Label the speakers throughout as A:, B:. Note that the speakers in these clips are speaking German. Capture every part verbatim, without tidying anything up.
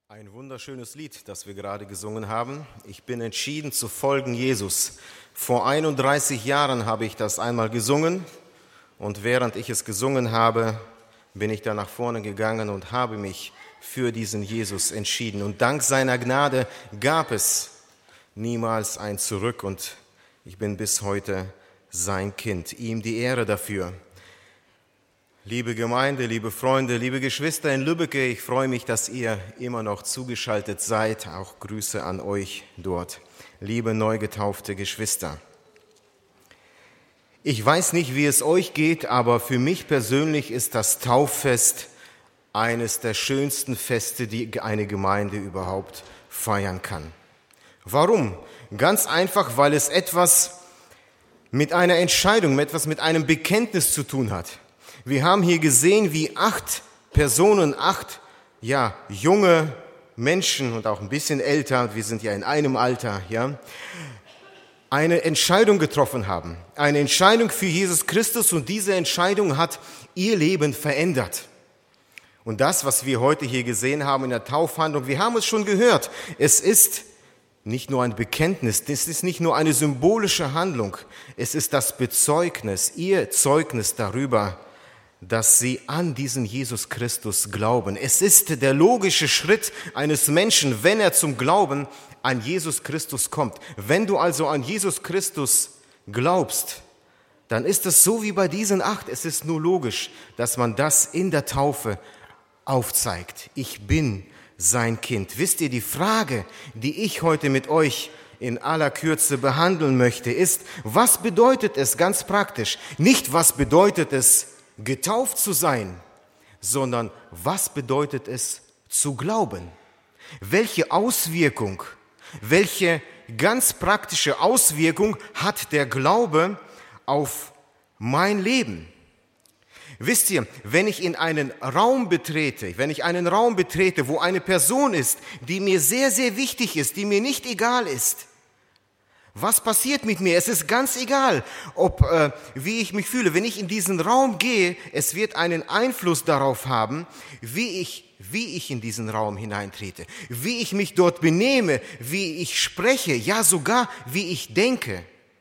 A: Ein wunderschönes Lied, das wir gerade gesungen haben. Ich bin entschieden zu folgen Jesus. Vor einunddreißig Jahren habe ich das einmal gesungen und während ich es gesungen habe, bin ich da nach vorne gegangen und habe mich für diesen Jesus entschieden. Und dank seiner Gnade gab es niemals ein Zurück und ich bin bis heute sein Kind. Ihm die Ehre dafür. Liebe Gemeinde, liebe Freunde, liebe Geschwister in Lübbecke, ich freue mich, dass ihr immer noch zugeschaltet seid. Auch Grüße an euch dort, liebe neu getaufte Geschwister. Ich weiß nicht, wie es euch geht, aber für mich persönlich ist das Tauffest eines der schönsten Feste, die eine Gemeinde überhaupt feiern kann. Warum? Ganz einfach, weil es etwas mit einer Entscheidung, etwas mit einem Bekenntnis zu tun hat. Wir haben hier gesehen, wie acht Personen, acht ja, junge Menschen und auch ein bisschen älter, wir sind ja in einem Alter, ja, eine Entscheidung getroffen haben. Eine Entscheidung für Jesus Christus und diese Entscheidung hat ihr Leben verändert. Und das, was wir heute hier gesehen haben in der Taufhandlung, wir haben es schon gehört, es ist nicht nur ein Bekenntnis, es ist nicht nur eine symbolische Handlung, es ist das Bezeugnis, ihr Zeugnis darüber, dass sie an diesen Jesus Christus glauben. Es ist der logische Schritt eines Menschen, wenn er zum Glauben an Jesus Christus kommt. Wenn du also an Jesus Christus glaubst, dann ist es so wie bei diesen acht. Es ist nur logisch, dass man das in der Taufe aufzeigt. Ich bin sein Kind. Wisst ihr, die Frage, die ich heute mit euch in aller Kürze behandeln möchte, ist, was bedeutet es ganz praktisch? Nicht, was bedeutet es, getauft zu sein, sondern was bedeutet es zu glauben? Welche Auswirkung, welche ganz praktische Auswirkung hat der Glaube auf mein Leben? Wisst ihr, wenn ich in einen Raum betrete, wenn ich einen Raum betrete, wo eine Person ist, die mir sehr, sehr wichtig ist, die mir nicht egal ist, was passiert mit mir? Es ist ganz egal, ob äh, wie ich mich fühle. Wenn ich in diesen Raum gehe, es wird einen Einfluss darauf haben, wie ich, wie ich in diesen Raum hineintrete, wie ich mich dort benehme, wie ich spreche, ja sogar wie ich denke.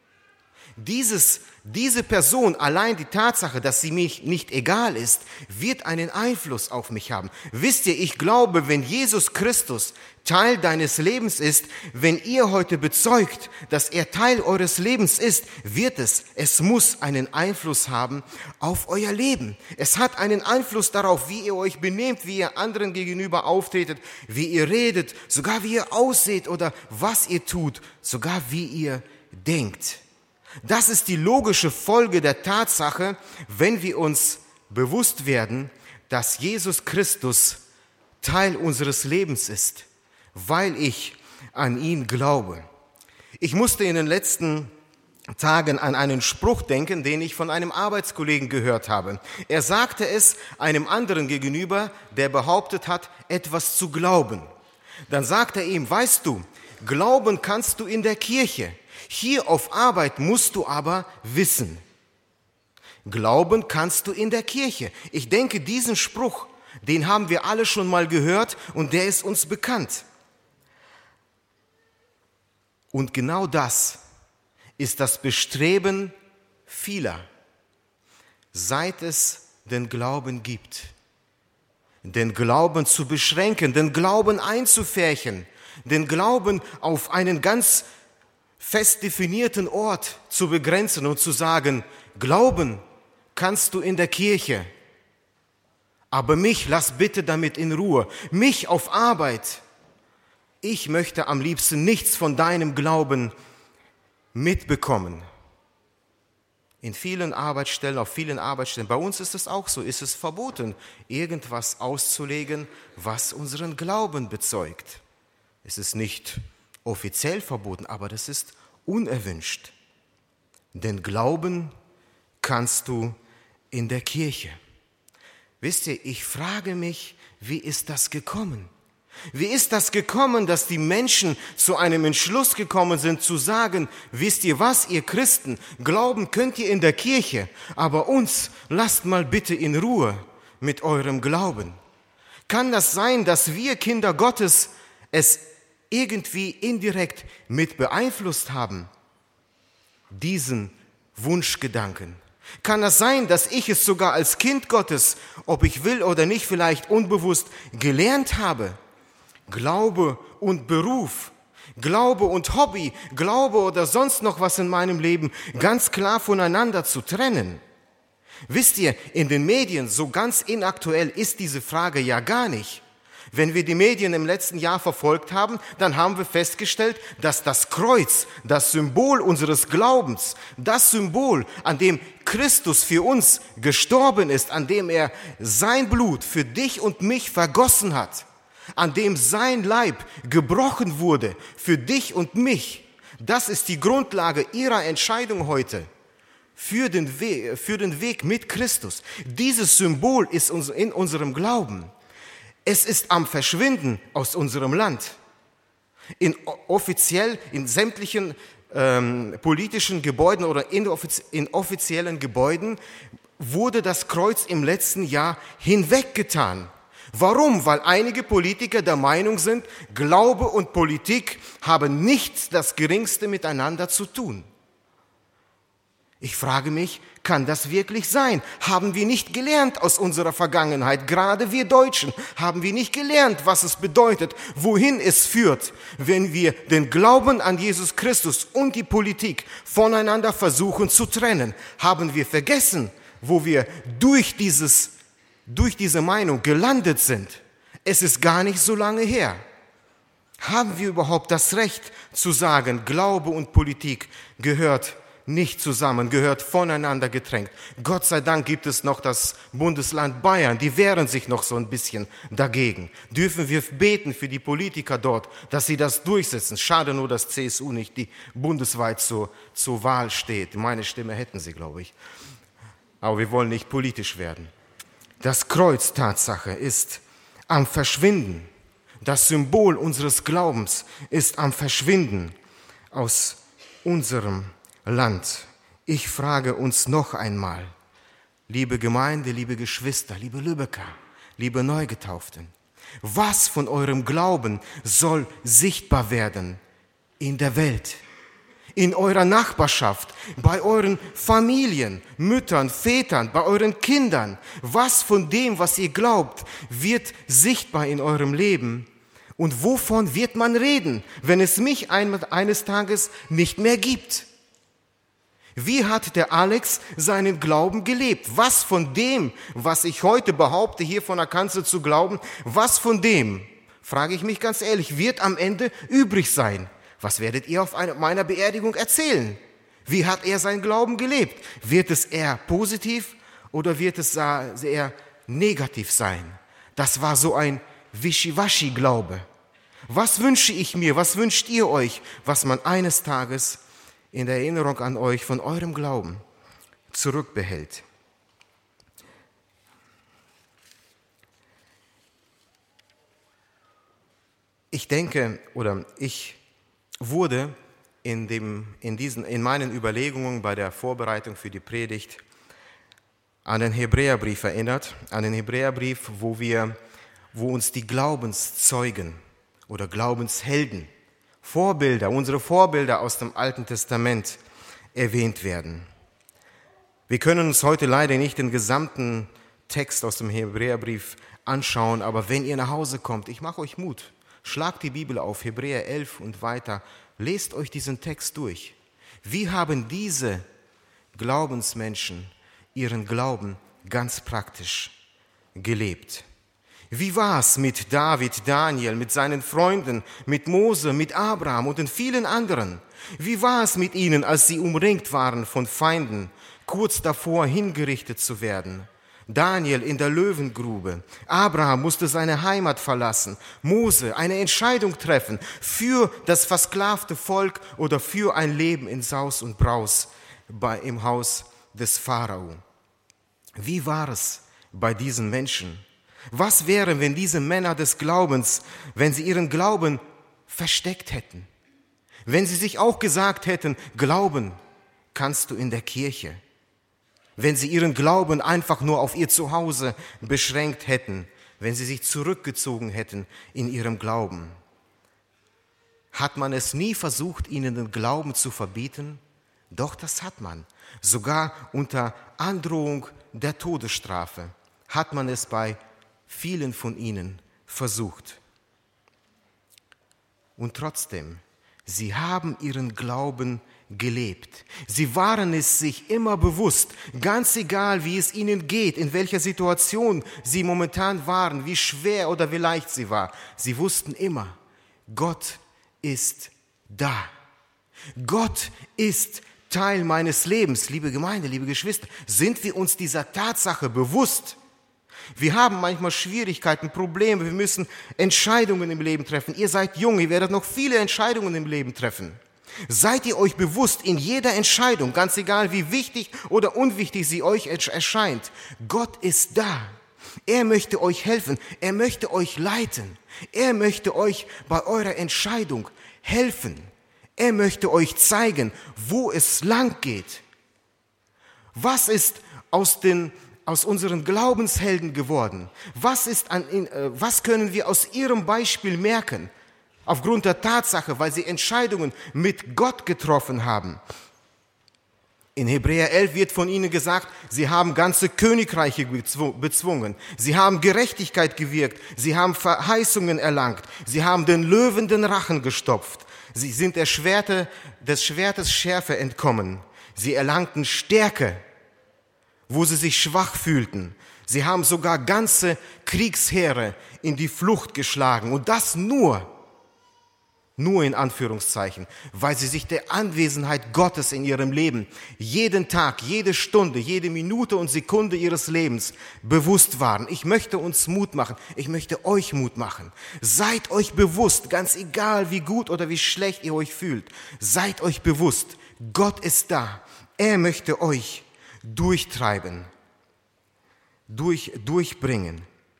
A: Dieses, diese Person, allein die Tatsache, dass sie mir nicht egal ist, wird einen Einfluss auf mich haben. Wisst ihr, ich glaube, wenn Jesus Christus Teil deines Lebens ist, wenn ihr heute bezeugt, dass er Teil eures Lebens ist, wird es, es muss einen Einfluss haben auf euer Leben. Es hat einen Einfluss darauf, wie ihr euch benehmt, wie ihr anderen gegenüber auftretet, wie ihr redet, sogar wie ihr ausseht oder was ihr tut, sogar wie ihr denkt. Das ist die logische Folge der Tatsache, wenn wir uns bewusst werden, dass Jesus Christus Teil unseres Lebens ist, weil ich an ihn glaube. Ich musste in den letzten Tagen an einen Spruch denken, den ich von einem Arbeitskollegen gehört habe. Er sagte es einem anderen gegenüber, der behauptet hat, etwas zu glauben. Dann sagt er ihm, weißt du, glauben kannst du in der Kirche. Hier auf Arbeit musst du aber wissen. Glauben kannst du in der Kirche. Ich denke, diesen Spruch, den haben wir alle schon mal gehört und der ist uns bekannt. Und genau das ist das Bestreben vieler, seit es den Glauben gibt. Den Glauben zu beschränken, den Glauben einzufärchen, den Glauben auf einen ganz fest definierten Ort zu begrenzen und zu sagen, glauben kannst du in der Kirche, aber mich lass bitte damit in Ruhe, mich auf Arbeit. Ich möchte am liebsten nichts von deinem Glauben mitbekommen. In vielen Arbeitsstellen, auf vielen Arbeitsstellen, bei uns ist es auch so, ist es verboten, irgendwas auszulegen, was unseren Glauben bezeugt. Es ist nicht offiziell verboten, aber das ist unerwünscht. Denn glauben kannst du in der Kirche. Wisst ihr, ich frage mich, wie ist das gekommen? Wie ist das gekommen, dass die Menschen zu einem Entschluss gekommen sind, zu sagen, wisst ihr was, ihr Christen, glauben könnt ihr in der Kirche, aber uns lasst mal bitte in Ruhe mit eurem Glauben. Kann das sein, dass wir Kinder Gottes es irgendwie indirekt mit beeinflusst haben, diesen Wunschgedanken? Kann das sein, dass ich es sogar als Kind Gottes, ob ich will oder nicht, vielleicht unbewusst gelernt habe? Glaube und Beruf, Glaube und Hobby, Glaube oder sonst noch was in meinem Leben ganz klar voneinander zu trennen. Wisst ihr, in den Medien, so ganz inaktuell ist diese Frage ja gar nicht. Wenn wir die Medien im letzten Jahr verfolgt haben, dann haben wir festgestellt, dass das Kreuz, das Symbol unseres Glaubens, das Symbol, an dem Christus für uns gestorben ist, an dem er sein Blut für dich und mich vergossen hat, an dem sein Leib gebrochen wurde für dich und mich, das ist die Grundlage ihrer Entscheidung heute für den Weg, für den Weg mit Christus. Dieses Symbol ist in unserem Glauben. Es ist am Verschwinden aus unserem Land. In offiziell, in sämtlichen ähm, politischen Gebäuden oder in, offiz in offiziellen Gebäuden wurde das Kreuz im letzten Jahr hinweggetan. Warum? Weil einige Politiker der Meinung sind, Glaube und Politik haben nichts das Geringste miteinander zu tun. Ich frage mich, kann das wirklich sein? Haben wir nicht gelernt aus unserer Vergangenheit, gerade wir Deutschen, haben wir nicht gelernt, was es bedeutet, wohin es führt, wenn wir den Glauben an Jesus Christus und die Politik voneinander versuchen zu trennen? Haben wir vergessen, wo wir durch dieses, durch diese Meinung gelandet sind? Es ist gar nicht so lange her. Haben wir überhaupt das Recht zu sagen, Glaube und Politik gehört nicht zusammen, gehört voneinander getrennt? Gott sei Dank gibt es noch das Bundesland Bayern, die wehren sich noch so ein bisschen dagegen. Dürfen wir beten für die Politiker dort, dass sie das durchsetzen? Schade nur, dass C S U nicht die bundesweit zur, zur Wahl steht. Meine Stimme hätten sie, glaube ich. Aber wir wollen nicht politisch werden. Das Kreuz, Tatsache, ist am Verschwinden. Das Symbol unseres Glaubens ist am Verschwinden aus unserem Land. Ich frage uns noch einmal, liebe Gemeinde, liebe Geschwister, liebe Lübecker, liebe Neugetauften, was von eurem Glauben soll sichtbar werden in der Welt, in eurer Nachbarschaft, bei euren Familien, Müttern, Vätern, bei euren Kindern? Was von dem, was ihr glaubt, wird sichtbar in eurem Leben? Und wovon wird man reden, wenn es mich eines Tages nicht mehr gibt? Wie hat der Alex seinen Glauben gelebt? Was von dem, was ich heute behaupte, hier von der Kanzel zu glauben, was von dem, frage ich mich ganz ehrlich, wird am Ende übrig sein? Was werdet ihr auf meiner Beerdigung erzählen? Wie hat er seinen Glauben gelebt? Wird es eher positiv oder wird es eher negativ sein? Das war so ein Wischiwaschi-Glaube. Was wünsche ich mir, was wünscht ihr euch, was man eines Tages in der Erinnerung an euch von eurem Glauben zurückbehält? Ich denke, oder ich wurde in, dem, in, diesen, in meinen Überlegungen bei der Vorbereitung für die Predigt an den Hebräerbrief erinnert, an den Hebräerbrief, wo, wir, wo uns die Glaubenszeugen oder Glaubenshelden, Vorbilder, unsere Vorbilder aus dem Alten Testament erwähnt werden. Wir können uns heute leider nicht den gesamten Text aus dem Hebräerbrief anschauen, aber wenn ihr nach Hause kommt, ich mache euch Mut, schlagt die Bibel auf, Hebräer elf und weiter, lest euch diesen Text durch. Wie haben diese Glaubensmenschen ihren Glauben ganz praktisch gelebt? Wie war es mit David, Daniel, mit seinen Freunden, mit Mose, mit Abraham und den vielen anderen? Wie war es mit ihnen, als sie umringt waren von Feinden, kurz davor hingerichtet zu werden? Daniel in der Löwengrube. Abraham musste seine Heimat verlassen. Mose eine Entscheidung treffen für das versklavte Volk oder für ein Leben in Saus und Braus bei, im Haus des Pharao. Wie war es bei diesen Menschen? Was wäre, wenn diese Männer des Glaubens, wenn sie ihren Glauben versteckt hätten? Wenn sie sich auch gesagt hätten, Glauben kannst du in der Kirche. Wenn sie ihren Glauben einfach nur auf ihr Zuhause beschränkt hätten, wenn sie sich zurückgezogen hätten in ihrem Glauben? Hat man es nie versucht, ihnen den Glauben zu verbieten? Doch, das hat man. Sogar unter Androhung der Todesstrafe hat man es bei vielen von ihnen versucht. Und trotzdem, sie haben ihren Glauben gelebt. Sie waren es sich immer bewusst, ganz egal, wie es ihnen geht, in welcher Situation sie momentan waren, wie schwer oder wie leicht sie war. Sie wussten immer, Gott ist da. Gott ist Teil meines Lebens. Liebe Gemeinde, liebe Geschwister, sind wir uns dieser Tatsache bewusst? Wir haben manchmal Schwierigkeiten, Probleme, wir müssen Entscheidungen im Leben treffen. Ihr seid jung, ihr werdet noch viele Entscheidungen im Leben treffen. Seid ihr euch bewusst, in jeder Entscheidung, ganz egal wie wichtig oder unwichtig sie euch erscheint, Gott ist da. Er möchte euch helfen, er möchte euch leiten, er möchte euch bei eurer Entscheidung helfen. Er möchte euch zeigen, wo es lang geht. Was ist aus den aus unseren Glaubenshelden geworden? Was ist an, äh, was können wir aus ihrem Beispiel merken? Aufgrund der Tatsache, weil sie Entscheidungen mit Gott getroffen haben. In Hebräer elf wird von ihnen gesagt, sie haben ganze Königreiche bezwungen. Sie haben Gerechtigkeit gewirkt. Sie haben Verheißungen erlangt. Sie haben den Löwen den Rachen gestopft. Sie sind der Schwerte, des Schwertes Schärfe entkommen. Sie erlangten Stärke, wo sie sich schwach fühlten. Sie haben sogar ganze Kriegsheere in die Flucht geschlagen. Und das nur, nur in Anführungszeichen, weil sie sich der Anwesenheit Gottes in ihrem Leben jeden Tag, jede Stunde, jede Minute und Sekunde ihres Lebens bewusst waren. Ich möchte uns Mut machen. Ich möchte euch Mut machen. Seid euch bewusst, ganz egal wie gut oder wie schlecht ihr euch fühlt, seid euch bewusst, Gott ist da. Er möchte euch durchtreiben, durch, durchbringen.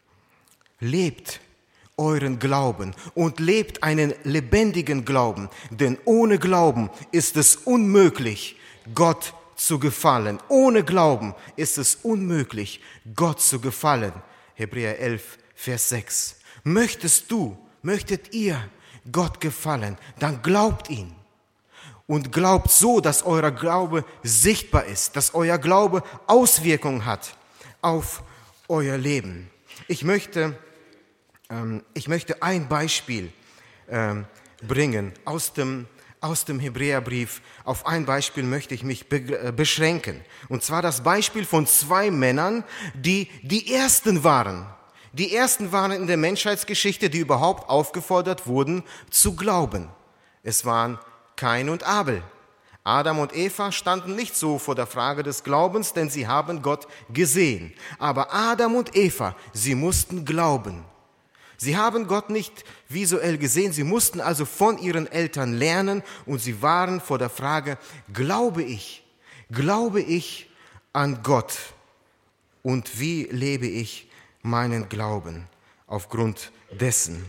A: Lebt euren Glauben und lebt einen lebendigen Glauben, denn ohne Glauben ist es unmöglich, Gott zu gefallen. Ohne Glauben ist es unmöglich, Gott zu gefallen. Hebräer elf, Vers sechs. Möchtest du, möchtet ihr Gott gefallen, dann glaubt ihn. Und glaubt so, dass euer Glaube sichtbar ist, dass euer Glaube Auswirkungen hat auf euer Leben. Ich möchte, ähm, ich möchte ein Beispiel ähm, bringen aus dem, aus dem Hebräerbrief. Auf ein Beispiel möchte ich mich be- äh, beschränken. Und zwar das Beispiel von zwei Männern, die die Ersten waren. Die Ersten waren in der Menschheitsgeschichte, die überhaupt aufgefordert wurden, zu glauben. Es waren Kain und Abel. Adam und Eva standen nicht so vor der Frage des Glaubens, denn sie haben Gott gesehen. Aber Adam und Eva, sie mussten glauben. Sie haben Gott nicht visuell gesehen, sie mussten also von ihren Eltern lernen und sie waren vor der Frage, glaube ich, glaube ich an Gott und wie lebe ich meinen Glauben aufgrund dessen?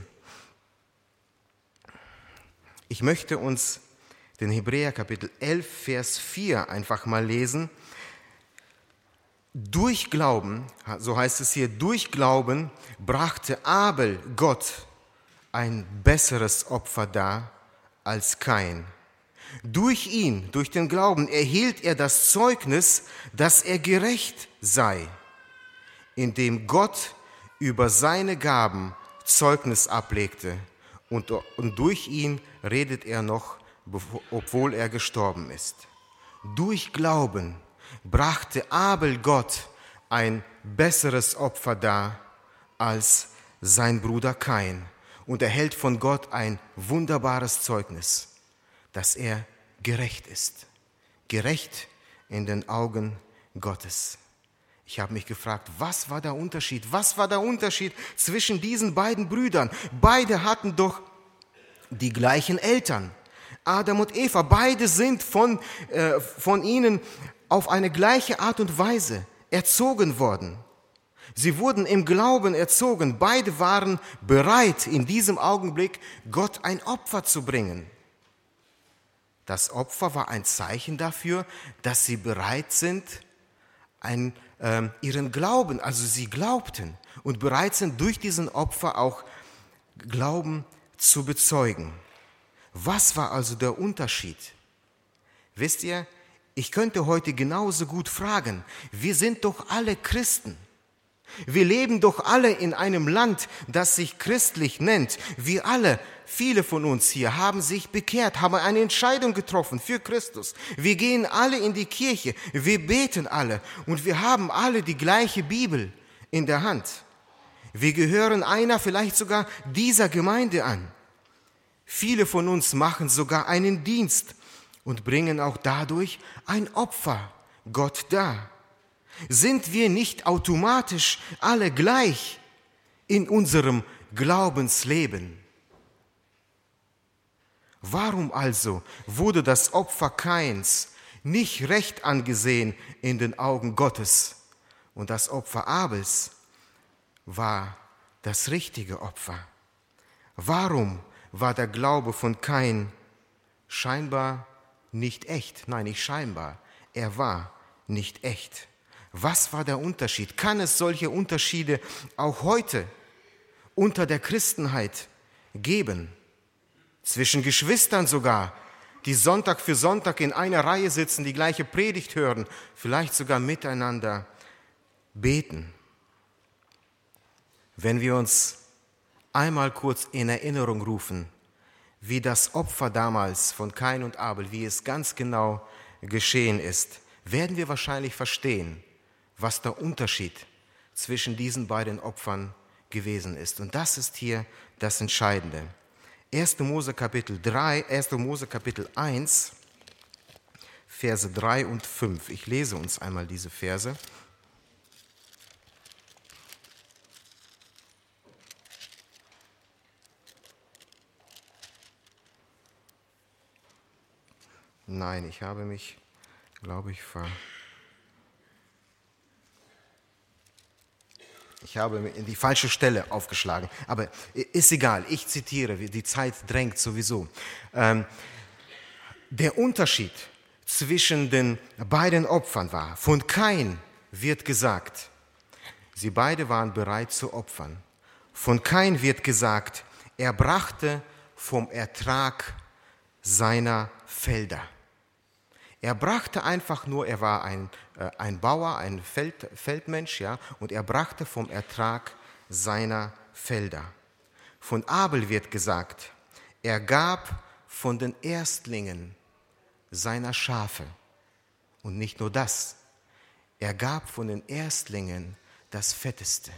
A: Ich möchte uns den Hebräer Kapitel elf, Vers vier einfach mal lesen. Durch Glauben, so heißt es hier, durch Glauben brachte Abel Gott ein besseres Opfer dar als Kain. Durch ihn, durch den Glauben, erhielt er das Zeugnis, dass er gerecht sei, indem Gott über seine Gaben Zeugnis ablegte und, und durch ihn redet er noch, obwohl er gestorben ist. Durch Glauben brachte Abel Gott ein besseres Opfer dar als sein Bruder Kain und erhält von Gott ein wunderbares Zeugnis, dass er gerecht ist. Gerecht in den Augen Gottes. Ich habe mich gefragt, was war der Unterschied? Was war der Unterschied zwischen diesen beiden Brüdern? Beide hatten doch die gleichen Eltern. Adam und Eva, beide sind von, äh, von ihnen auf eine gleiche Art und Weise erzogen worden. Sie wurden im Glauben erzogen. Beide waren bereit, in diesem Augenblick Gott ein Opfer zu bringen. Das Opfer war ein Zeichen dafür, dass sie bereit sind, ein, äh, ihren Glauben, also sie glaubten. und bereit sind, durch diesen Opfer auch Glauben zu bezeugen. Was war also der Unterschied? Wisst ihr, ich könnte heute genauso gut fragen, wir sind doch alle Christen. Wir leben doch alle in einem Land, das sich christlich nennt. Wir alle, viele von uns hier, haben sich bekehrt, haben eine Entscheidung getroffen für Christus. Wir gehen alle in die Kirche, wir beten alle und wir haben alle die gleiche Bibel in der Hand. Wir gehören einer, vielleicht sogar dieser Gemeinde an. Viele von uns machen sogar einen Dienst und bringen auch dadurch ein Opfer Gott dar. Sind wir nicht automatisch alle gleich in unserem Glaubensleben? Warum also wurde das Opfer Kains nicht recht angesehen in den Augen Gottes und das Opfer Abels war das richtige Opfer? Warum war der Glaube von Kain scheinbar nicht echt? Nein, nicht scheinbar, er war nicht echt. Was war der Unterschied? Kann es solche Unterschiede auch heute unter der Christenheit geben? Zwischen Geschwistern sogar, die Sonntag für Sonntag in einer Reihe sitzen, die gleiche Predigt hören, vielleicht sogar miteinander beten. Wenn wir uns einmal kurz in Erinnerung rufen, wie das Opfer damals von Kain und Abel, wie es ganz genau geschehen ist, werden wir wahrscheinlich verstehen, was der Unterschied zwischen diesen beiden Opfern gewesen ist. Und das ist hier das Entscheidende. erster Mose Kapitel drei, erster Mose Kapitel eins, Verse drei und fünf. Ich lese uns einmal diese Verse. Nein, ich habe mich, glaube ich, ver... Ich habe in die falsche Stelle aufgeschlagen, aber ist egal, ich zitiere, die Zeit drängt sowieso. Ähm, der Unterschied zwischen den beiden Opfern war, von Kain wird gesagt, sie beide waren bereit zu opfern. Von Kain wird gesagt, er brachte vom Ertrag seiner Felder. Er brachte einfach nur, er war ein, äh, ein Bauer, ein Feld, Feldmensch, ja, und er brachte vom Ertrag seiner Felder. Von Abel wird gesagt, er gab von den Erstlingen seiner Schafe. Und nicht nur das, er gab von den Erstlingen das Fetteste.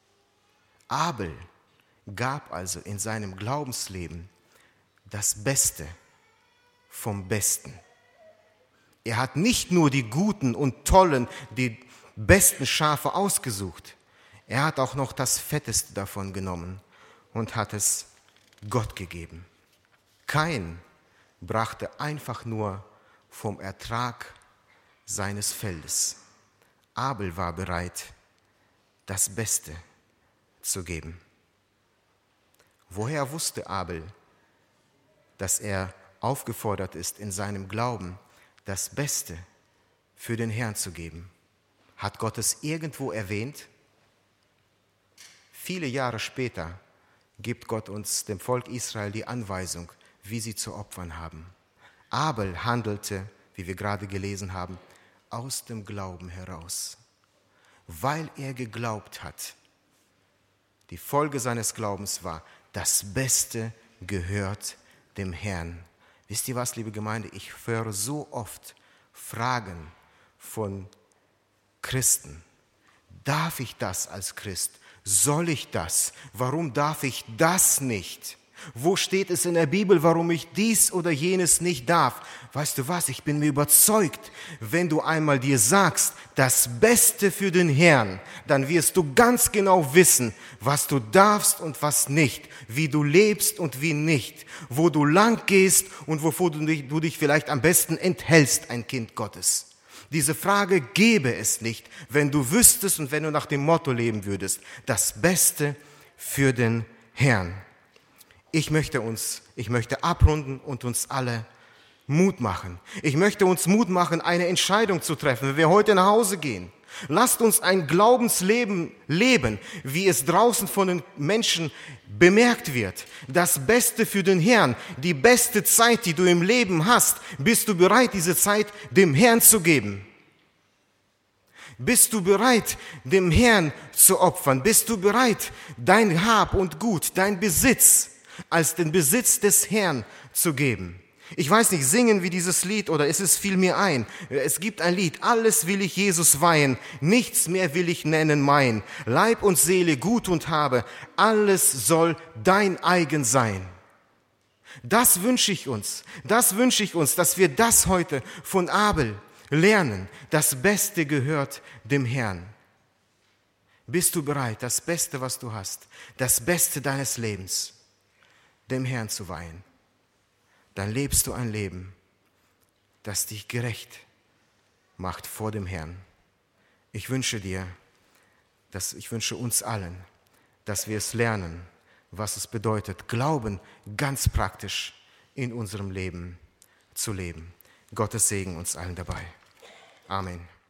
A: Abel gab also in seinem Glaubensleben das Beste vom Besten. Er hat nicht nur die guten und tollen, die besten Schafe ausgesucht, er hat auch noch das Fetteste davon genommen und hat es Gott gegeben. Kain brachte einfach nur vom Ertrag seines Feldes. Abel war bereit, das Beste zu geben. Woher wusste Abel, dass er aufgefordert ist, in seinem Glauben das Beste für den Herrn zu geben? Hat Gott es irgendwo erwähnt? Viele Jahre später gibt Gott uns, dem Volk Israel, die Anweisung, wie sie zu opfern haben. Abel handelte, wie wir gerade gelesen haben, aus dem Glauben heraus, weil er geglaubt hat. Die Folge seines Glaubens war, das Beste gehört dem Herrn. Wisst ihr was, liebe Gemeinde, ich höre so oft Fragen von Christen. Darf ich das als Christ? Soll ich das? Warum darf ich das nicht? Wo steht es in der Bibel, warum ich dies oder jenes nicht darf? Weißt du was, ich bin mir überzeugt, wenn du einmal dir sagst, das Beste für den Herrn, dann wirst du ganz genau wissen, was du darfst und was nicht, wie du lebst und wie nicht, wo du lang gehst und wovor du dich, du dich vielleicht am besten enthältst, ein Kind Gottes. Diese Frage gäbe es nicht, wenn du wüsstest und wenn du nach dem Motto leben würdest, das Beste für den Herrn. Ich möchte uns, ich möchte abrunden und uns alle Mut machen. Ich möchte uns Mut machen, eine Entscheidung zu treffen, wenn wir heute nach Hause gehen Lasst uns ein Glaubensleben leben, wie es draußen von den Menschen bemerkt wird. Das Beste für den Herrn, die beste Zeit, die du im Leben hast, bist du bereit, diese Zeit dem Herrn zu geben? Bist du bereit, dem Herrn zu opfern? Bist du bereit, dein Hab und Gut, dein Besitz als den Besitz des Herrn zu geben? Ich weiß nicht, singen wir dieses Lied oder ist es fiel mir ein? Es gibt ein Lied, alles will ich Jesus weihen, nichts mehr will ich nennen mein. Leib und Seele, Gut und Habe, alles soll dein eigen sein. Das wünsche ich uns, das wünsche ich uns, dass wir das heute von Abel lernen. Das Beste gehört dem Herrn. Bist du bereit, das Beste, was du hast, das Beste deines Lebens, dem Herrn zu weihen? Dann lebst du ein Leben, das dich gerecht macht vor dem Herrn. Ich wünsche dir, dass, ich wünsche uns allen, dass wir es lernen, was es bedeutet, Glauben ganz praktisch in unserem Leben zu leben. Gottes Segen uns allen dabei. Amen.